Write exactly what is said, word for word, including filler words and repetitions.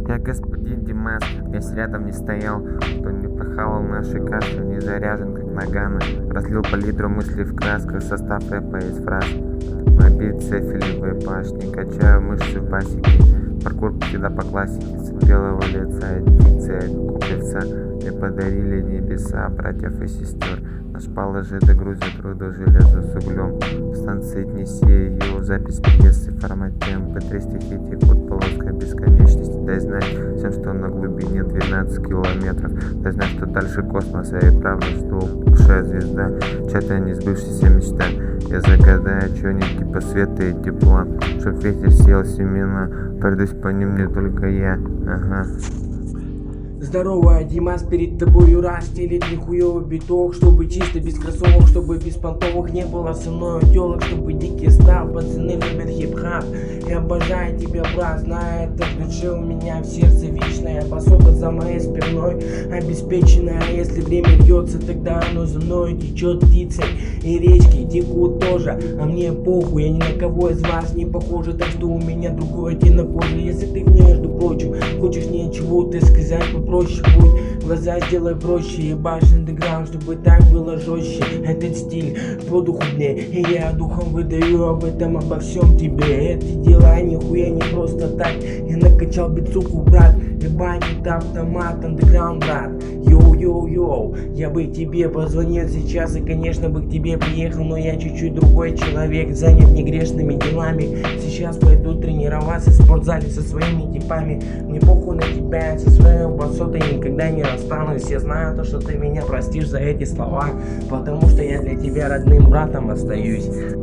Я господин Димас, если рядом не стоял, кто не прохавал наши каши, не заряжен как нагана. Разлил по литру мысли в красках, состав рэпа из фраз. Набит цефилевые башни, качаю мышцы в басике. Паркур всегда по классике, цвет белого лица и дикция куплевца. Мне подарили небеса, братьев и сестер. Наш положи да грузит руду железо с углем. В станции неси ее запись пьесы в формате эм пэ три, стихи текут полоска бесконечности. Дай знать всем, что на глубине двенадцать километров. Дай знать, что дальше космоса, и правда, что упавшая звезда, чья-то несбывшаяся мечта. Я загадаю что-нибудь типа света и тепла, чтоб ветер сел семена, пройдусь по ним не только я. Ага. Здорово, Димас, перед тобою раз стелит нихуёвый биток, чтобы чисто без кроссовок, чтобы без понтовых не было со мной телок, чтобы дикий стал, пацаны любят хип-хап. Я обожаю тебя, брат, знаю, это в душе у меня в сердце вечная посуда за моей спиной обеспеченная. Если время льется, тогда оно за мной течет птицей, и речки текут тоже, а мне похуй, я ни на кого из вас не похожа, так что у меня другой оттенок кожи. Если ты, между прочим, хочешь ничего ты сказать, проще будь, глаза сделай проще, ебашь андеграунд, чтобы так было жестче. Этот стиль по духу мне, и я духом выдаю об этом, обо всем тебе. Эти дела нихуя не просто так, я накачал бицуху, брат, ебанит автомат, андеграунд, брат. Йоу-йоу-йоу, я бы тебе позвонил сейчас и, конечно, бы к тебе приехал, но я чуть-чуть другой человек, занят негрешными делами. Сейчас пойду тренироваться в спортзале со своими типами. Мне похуй на тебя, со своей басотой никогда не расстанусь. Я знаю то, что ты меня простишь за эти слова, потому что я для тебя родным братом остаюсь.